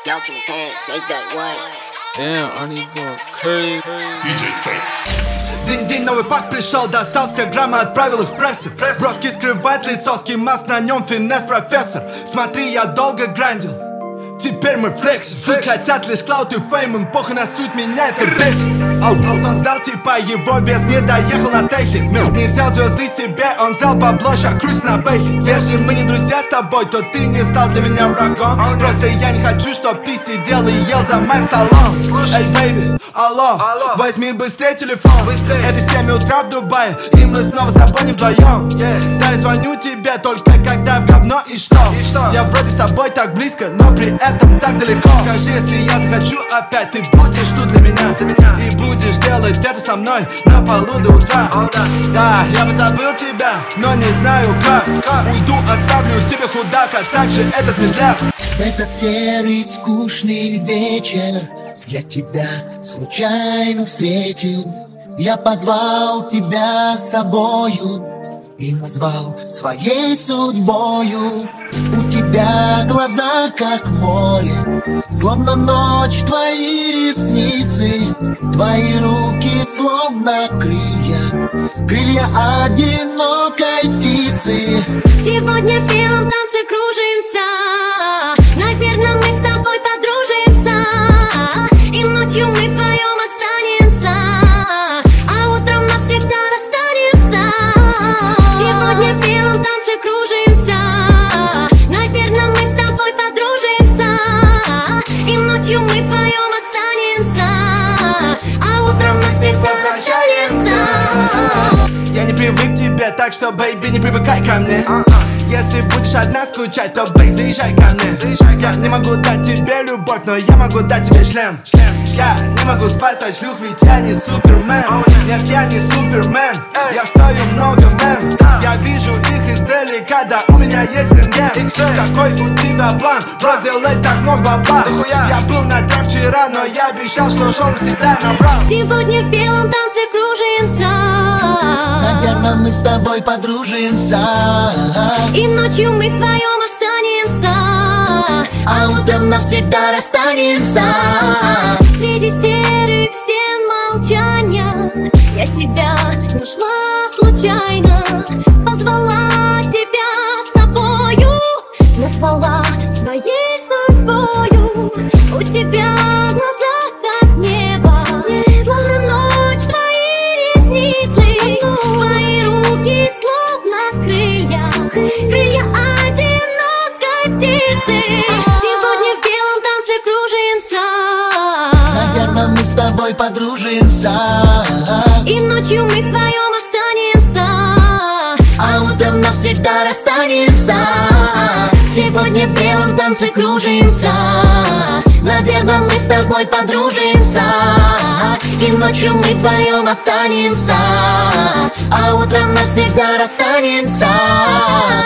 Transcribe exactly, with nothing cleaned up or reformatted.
Smoking the pants, snakes got one. Damn, I need going crazy. диджей Фейк. День-день, новый пак пришел, достал все граммы, отправил их в прессу. Броски скрывает лицо, скимаск, на нем финес профессор. Смотри, я долго грандил, теперь мы флекс. Суд хотят лишь клаут и фейм, им похуй на суть, меня это бесит. Аут, он сдал типа его без, не доехал на техе. Не взял звезды себе, он взял бабло, ща круиз на бэхе. Если мы не друзья с тобой, то ты не стал для меня врагом. Просто я не хочу, чтоб ты сидел и ел за моим столом. Эй, бэйби, алло, возьми быстрее телефон. Это семь утра в Дубае, и мы снова с тобой не вдвоем. Дай звоню тебе только когда в говно и что? Я вроде с тобой так близко, но при этом так далеко. Скажи, если я захочу опять, ты будешь тут для меня. И будешь делать это со мной на полу до утра. Да, я бы забыл тебя, но не знаю как. Уйду, оставлю тебе худака, так же этот медляк. В этот серый скучный вечер я тебя случайно встретил. Я позвал тебя с собою и назвал своей судьбою. У тебя глаза как море, словно ночь твои ресницы. Твои руки словно крылья, крылья одинокой птицы. Сегодня в белом танце кружимся, наверное, мы с тобой подружимся. И ночью мы вдвоем останемся, а утром навсегда расстанемся. Сегодня в белом танце кружимся, наверное, мы с тобой подружимся. И ночью мы вдвоем останемся, а утром навсегда расстанемся. Я не привык к тебе, так что, бэйби, не привыкай ко мне. Если будешь одна скучать, то, бэй, заезжай ко мне. Я не могу дать тебе любовь, но я могу дать тебе член. Я не могу спасать шлюх, ведь я не супермен. Нет, я не супермен, я стою много мен. Я вижу их издалека, да у меня есть рентген. Какой у тебя план? Просто делать так много бабла. Я был на трав вчера, но я обещал, что шоу всегда набрал. Сегодня в белом танце кружимся, наверное, мы с тобой подружимся. и ночью мы вдвоем останемся, а утром навсегда расстанемся. среди серых стен молчания я тебя нашла случайно. Позвала тебя с собою, назвала своей судьбою. У тебя глаза как небо, словно ночь твои ресницы. Твои руки словно крылья, крылья одинокой птицы. Сегодня в белом танце кружимся, наверное, мы с тобой подружимся. и ночью мы вдвоем останемся, а утром навсегда расстанемся. Сегодня в белом танце кружимся, наверное, мы с тобой подружимся. И ночью мы вдвоем останемся, а утром навсегда расстанемся.